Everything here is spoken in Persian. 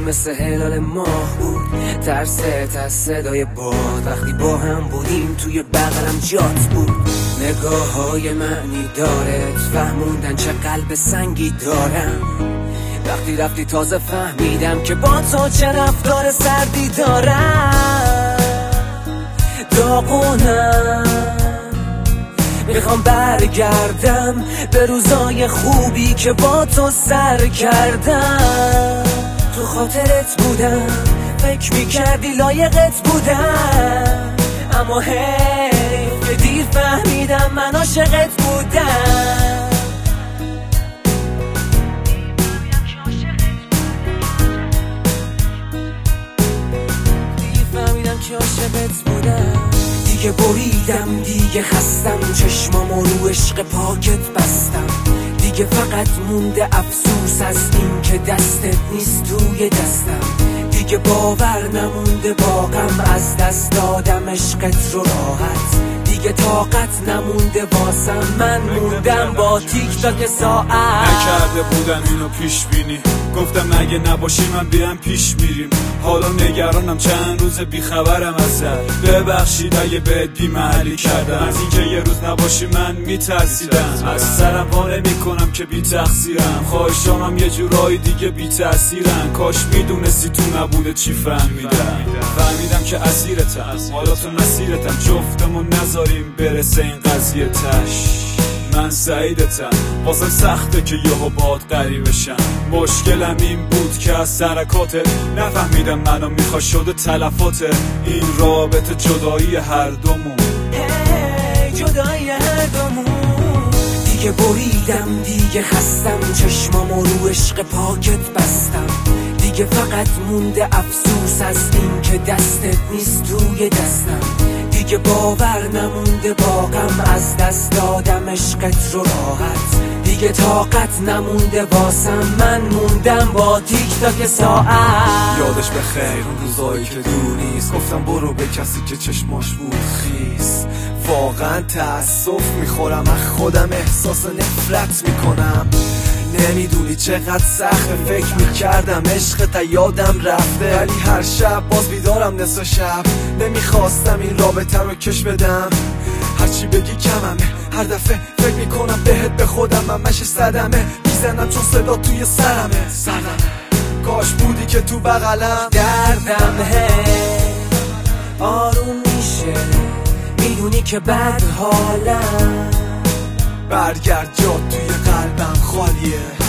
مثل هلال ماه بود، ترست از صدای باد وقتی با هم بودیم توی بغلم جات بود. نگاه های معنی دارت فهموندن چه قلب سنگی دارم. وقتی رفتی تازه فهمیدم که با تو چه رفتار سردی دارم. داغونم میخوام برگردم به روزای خوبی که با تو سر کردم. تو خاطرت بودم، فکر میکردی لایقت بودم، اما حیف که دیر فهمیدم من عاشقت بودم. دیر فهمیدم که عاشقت بودم. دیگه بریدم، دیگه خستم، چشمامو رو عشق پاکت بستم. دیگه فقط مونده افسوس از این که دستت نیست توی دستم. دیگه باور نمونده واقعا از دست دادم عشقت رو راحت. دیگه طاقت نمونده واسم، من موندم با تیک تاک ساعت. نکرده بودم اینو پیش بینی، گفتم اگه نباشی من بیام پیش میریم. حالا نگرانم، چند روز بیخبرم ازت. ببخشید اگه بهت بی‌محلی کردم، از اینکه یه روز نباشی من میترسیدم. از سرم پا نمی‌کنم که بی تقصیرم، خواهشامم یه جورایی دیگه بی تأثیرن. کاش میدونستی تو نبوده چی فهمیدم که اسیرتم، حالا تو مسیرتم، جفتمون نذاریم برسه این قضیه تش. من سعیدتم، واسه سخته که یهو باد غریبه شم. مشکلم این بود که از سرکاتت نفهمیدم منو میخوا شده تلفاته. این رابطه جدایی هر دومون، جدایی هر دومون. دیگه بریدم، دیگه خستم، چشمامو رو عشق پاکت بستم. دیگه فقط مونده افسوس از این که دستت نیست توی دستم. دیگه باور نمونده واقعا از دست دادم عشقت رو راحت. دیگه طاقت نمونده واسم، من موندم با تیک تاک ساعت. یادش بخیر اون روزایی که دور نیست، گفتم برو به کسی که چشماش بود خیس. واقعا تأسف میخورم، از خودم احساس نفرت میکنم. نمیدونی چقدر سخته، فکر میکردم عشقت یادم رفته، ولی هر شب باز بیدارم نصف شب. نمیخواستم این رابطه رو کش بدم، هرچی بگی کممه. هر دفعه فکر میکنم بهت، به خودم همش صدمه میزنم چون صدا توی سرمه. کاش بودی که تو بغلم. دردم آروم میشه، میدونی که بد حالم. برگرد جا توی قلبم خالیه.